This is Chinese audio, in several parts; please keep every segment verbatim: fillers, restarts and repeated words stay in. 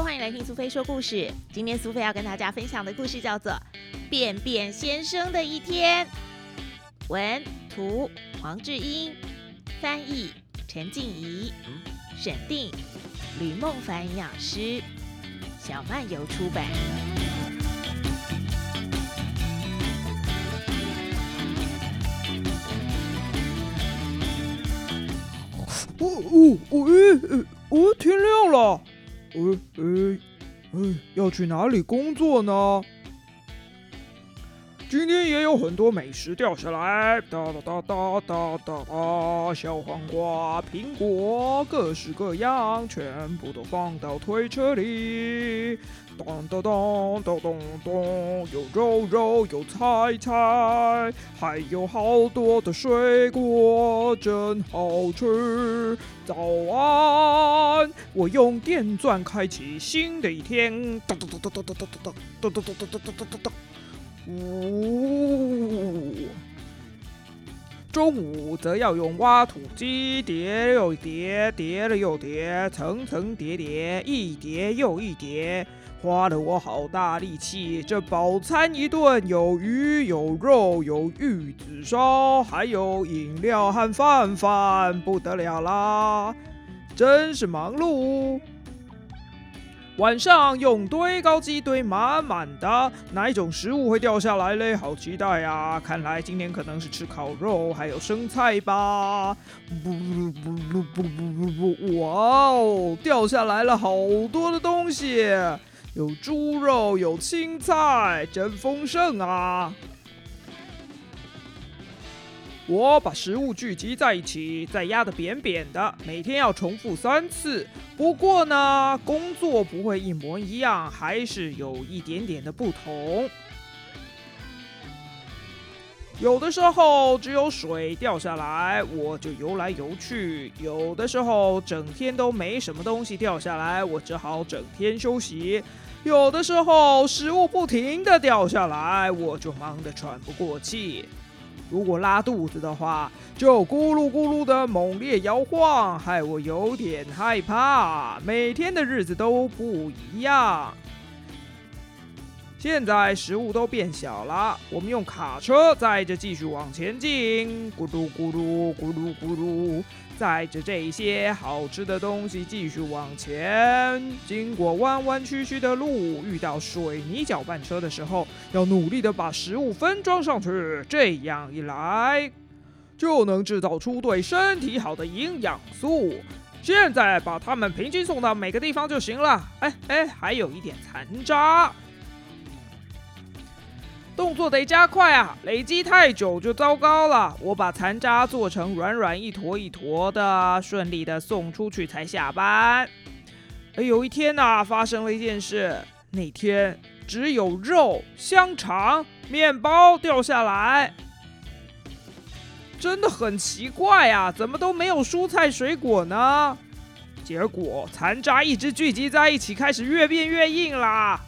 欢迎来听苏菲说故事。今天苏菲要跟大家分享的故事叫做《便便先生的一天》，文图黄志英，翻译陈静怡，审定吕梦凡营养师，小漫游出版。 哦哦哦诶哦，天亮了。诶诶诶，要去哪里工作呢？今天也有很多美食掉下来，哒哒哒哒哒哒哒，小黄瓜、苹果，各式各样，全部都放到推车里。咚咚咚咚咚咚，有肉肉，有菜菜，还有好多的水果，真好吃。早安，我用电钻开启新的一天。咚咚咚咚咚咚咚咚咚咚咚咚咚咚咚咚咚。呜、哦，中午则要用挖土机叠了又叠，叠了又叠，层层叠叠，一叠又一叠，花了我好大力气。这饱餐一顿，有鱼有肉有玉子烧，还有饮料和饭饭，不得了啦！真是忙碌。晚上用堆高机堆满满的，哪一种食物会掉下来嘞？好期待啊！看来今天可能是吃烤肉还有生菜吧。不不不不不不不！哇哦，掉下来了好多的东西，有猪肉，有青菜，真丰盛啊！我把食物聚集在一起，再压得扁扁的，每天要重复三次。不过呢，工作不会一模一样，还是有一点点的不同。有的时候只有水掉下来，我就游来游去；有的时候整天都没什么东西掉下来，我只好整天休息；有的时候食物不停地掉下来，我就忙得喘不过气。如果拉肚子的话，就咕噜咕噜的猛烈摇晃，害我有点害怕。每天的日子都不一样。现在食物都变小了，我们用卡车载着继续往前进，咕噜咕噜咕噜咕噜，载着这些好吃的东西继续往前。经过弯弯曲曲的路，遇到水泥搅拌车的时候，要努力的把食物分装上去，这样一来就能制造出对身体好的营养素。现在把它们平均送到每个地方就行了。哎哎，还有一点残渣。动作得加快啊，累积太久就糟糕了。我把残渣做成软软一坨一坨的，顺利的送出去才下班。而有一天啊，发生了一件事。那天只有肉、香肠、面包掉下来，真的很奇怪啊，怎么都没有蔬菜水果呢？结果残渣一直聚集在一起，开始越变越硬啦。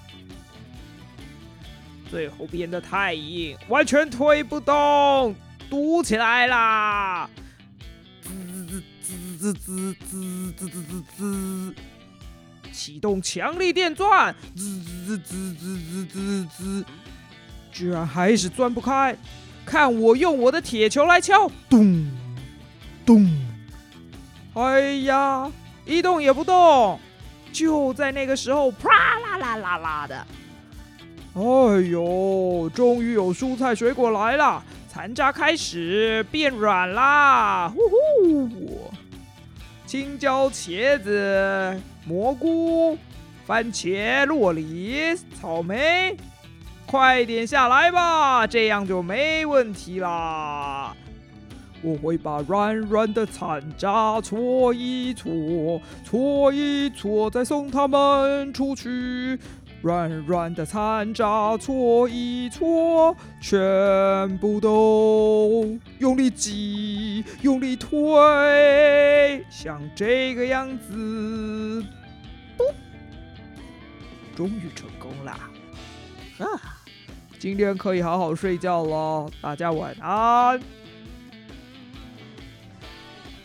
最后变得太硬，完全推不动，堵起来啦！滋滋滋滋滋滋滋滋，启动强力电钻，滋滋滋滋滋滋滋，居然还是钻不开。看我用我的铁球来敲，咚咚！哎呀，一动也不动。就在那个时候，啪啦啦啦啦的。哎呦，终于有蔬菜水果来了，残渣开始变软啦！呼呼，青椒、茄子、蘑菇、番茄、酪梨、草莓，快点下来吧，这样就没问题啦。我会把软软的残渣搓一搓，搓一搓，再送它们出去。软软的残渣搓一搓，全部都用力挤，用力推，像这个样子。不，终于成功了啊！今天可以好好睡觉了，大家晚安。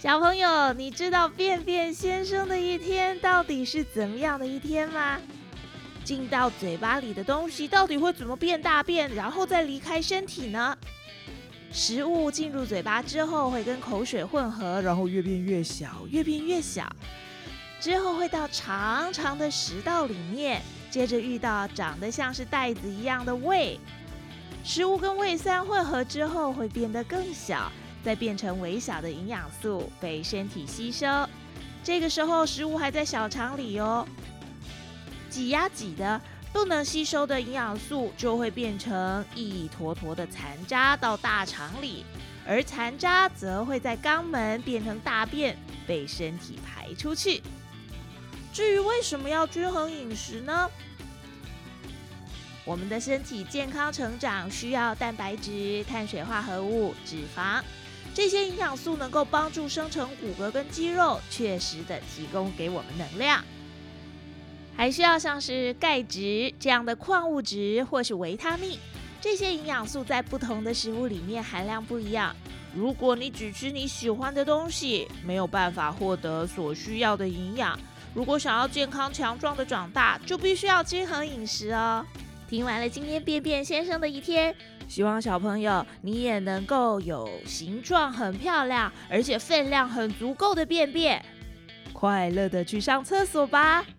小朋友，你知道便便先生的一天到底是怎么样的一天吗？进到嘴巴里的东西到底会怎么变大便，然后再离开身体呢？食物进入嘴巴之后会跟口水混合，然后越变越小，越变越小，之后会到长长的食道里面，接着遇到长得像是袋子一样的胃。食物跟胃酸混合之后会变得更小，再变成微小的营养素被身体吸收。这个时候食物还在小肠里哦，挤呀挤的，不能吸收的营养素就会变成一坨坨的残渣到大肠里，而残渣则会在肛门变成大便，被身体排出去。至于为什么要均衡饮食呢？我们的身体健康成长需要蛋白质、碳水化合物、脂肪，这些营养素能够帮助生成骨骼跟肌肉，确实的提供给我们能量。还需要像是钙质这样的矿物质或是维他命，这些营养素在不同的食物里面含量不一样。如果你只吃你喜欢的东西，没有办法获得所需要的营养。如果想要健康强壮的长大，就必须要均衡饮食哦。听完了今天便便先生的一天，希望小朋友你也能够有形状很漂亮，而且分量很足够的便便，快乐的去上厕所吧。